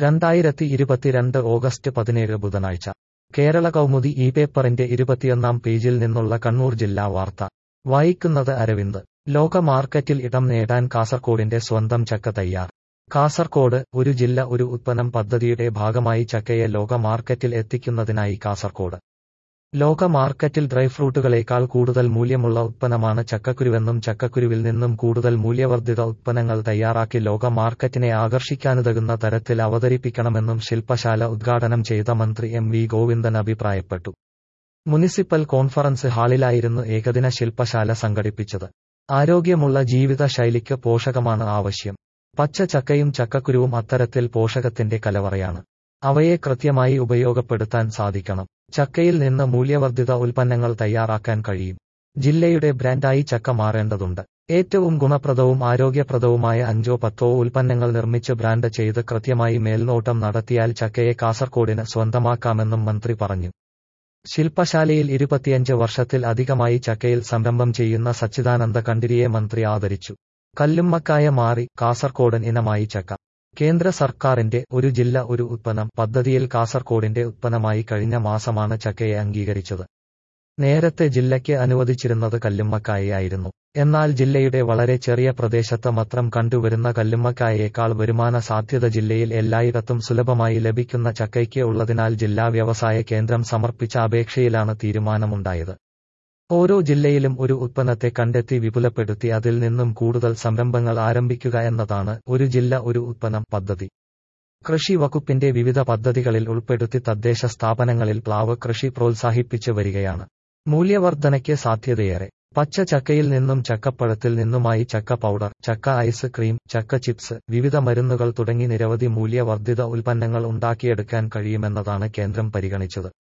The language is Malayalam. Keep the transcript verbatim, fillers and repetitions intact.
രണ്ടായിരത്തി ഇരുപത്തിരണ്ട് ഓഗസ്റ്റ് പതിനേഴ് ബുധനാഴ്ച കേരള കൗമുദി ഈ പേപ്പറിന്റെ ഇരുപത്തിയൊന്നാം പേജിൽ നിന്നുള്ള കണ്ണൂർ ജില്ലാ വാർത്ത വായിക്കുന്നത് അരവിന്ദ്. ലോക മാർക്കറ്റിൽ ഇടം നേടാൻ കാസർകോടിന്റെ സ്വന്തം ചക്ക തയ്യാർ. കാസർകോട് ഒരു ജില്ല ഒരു ഉത്പന്നം പദ്ധതിയുടെ ഭാഗമായി ചക്കയെ ലോക മാർക്കറ്റിൽ എത്തിക്കുന്നതിനായി കാസർകോട് ലോക മാർക്കറ്റിൽ ഡ്രൈഫ്രൂട്ടുകളേക്കാൾ കൂടുതൽ മൂല്യമുള്ള ഉത്പന്നമാണ് ചക്കക്കുരുവെന്നും ചക്കക്കുരുവിൽ നിന്നും കൂടുതൽ മൂല്യവർദ്ധിത ഉത്പന്നങ്ങൾ തയ്യാറാക്കി ലോക മാർക്കറ്റിനെ ആകർഷിക്കാനുതകുന്ന തരത്തിൽ അവതരിപ്പിക്കണമെന്നും ശില്പശാല ഉദ്ഘാടനം ചെയ്ത മന്ത്രി എം വി ഗോവിന്ദൻ അഭിപ്രായപ്പെട്ടു. മുനിസിപ്പൽ കോൺഫറൻസ് ഹാളിലായിരുന്നു ഏകദിന ശില്പശാല സംഘടിപ്പിച്ചത്. ആരോഗ്യമുള്ള ജീവിത ശൈലിക്ക് പോഷകമാണ് ആവശ്യം. പച്ച ചക്കയും ചക്കക്കുരുവും അത്തരത്തിൽ പോഷകത്തിന്റെ കലവറയാണ്. അവയെ കൃത്യമായി ഉപയോഗപ്പെടുത്താൻ സാധിക്കണം. ചക്കയിൽ നിന്ന് മൂല്യവർദ്ധിത ഉൽപ്പന്നങ്ങൾ തയ്യാറാക്കാൻ കഴിയും. ജില്ലയുടെ ബ്രാൻഡായി ചക്ക മാറേണ്ടതുണ്ട്. ഏറ്റവും ഗുണപ്രദവും ആരോഗ്യപ്രദവുമായ അഞ്ചോ പത്തോ ഉൽപ്പന്നങ്ങൾ നിർമ്മിച്ച് ബ്രാൻഡ് ചെയ്ത് കൃത്യമായി മേൽനോട്ടം നടത്തിയാൽ ചക്കയെ കാസർകോടിന് സ്വന്തമാക്കാമെന്നും മന്ത്രി പറഞ്ഞു. ശില്പശാലയിൽ ഇരുപത്തിയഞ്ച് വർഷത്തിൽ അധികമായി ചക്കയിൽ സംരംഭം ചെയ്യുന്ന സച്ചിദാനന്ദ കണ്ടിരിയെ മന്ത്രി ആദരിച്ചു. കല്ലുമ്മക്കായ മാറി കാസർകോടൻ ഇനമായി ചക്ക. കേന്ദ്ര സർക്കാരിന്റെ ഒരു ജില്ല ഒരു ഉത്പന്നം പദ്ധതിയിൽ കാസർകോടിന്റെ ഉത്പന്നമായി കഴിഞ്ഞ മാസമാണ് ചക്കയെ അംഗീകരിച്ചത്. നേരത്തെ ജില്ലയ്ക്ക് അനുവദിച്ചിരുന്നത് കല്ലുമ്മക്കായയായിരുന്നു. എന്നാൽ ജില്ലയുടെ വളരെ ചെറിയ പ്രദേശത്ത് മാത്രം കണ്ടുവരുന്ന കല്ലുമ്മക്കായയേക്കാൾ വരുമാന സാധ്യത ജില്ലയിൽ എല്ലായിടത്തും സുലഭമായി ലഭിക്കുന്ന ചക്കയ്ക്ക് ഉള്ളതിനാൽ ജില്ലാ വ്യവസായ കേന്ദ്രം സമർപ്പിച്ച അപേക്ഷയിലാണ് തീരുമാനമുണ്ടായത്. ഓരോ ജില്ലയിലും ഒരു ഉത്പന്നത്തെ കണ്ടെത്തി വിപുലപ്പെടുത്തി അതിൽ നിന്നും കൂടുതൽ സംരംഭങ്ങൾ ആരംഭിക്കുക എന്നതാണ് ഒരു ജില്ല ഒരു ഉത്പന്നം പദ്ധതി. കൃഷി വകുപ്പിന്റെ വിവിധ പദ്ധതികളിൽ ഉൾപ്പെടുത്തി തദ്ദേശ സ്ഥാപനങ്ങളിൽ പ്ലാവ് കൃഷി പ്രോത്സാഹിപ്പിച്ചു വരികയാണ്. മൂല്യവർദ്ധനയ്ക്ക് സാധ്യതയേറെ. പച്ച ചക്കയിൽ നിന്നും ചക്കപ്പഴത്തിൽ നിന്നുമായി ചക്ക പൗഡർ, ചക്ക ഐസ് ക്രീം, ചക്ക ചിപ്സ്, വിവിധ മരുന്നുകൾ തുടങ്ങി നിരവധി മൂല്യവർദ്ധിത ഉൽപ്പന്നങ്ങൾ ഉണ്ടാക്കിയെടുക്കാൻ കഴിയുമെന്നതാണ് കേന്ദ്രം പരിഗണിച്ചത്.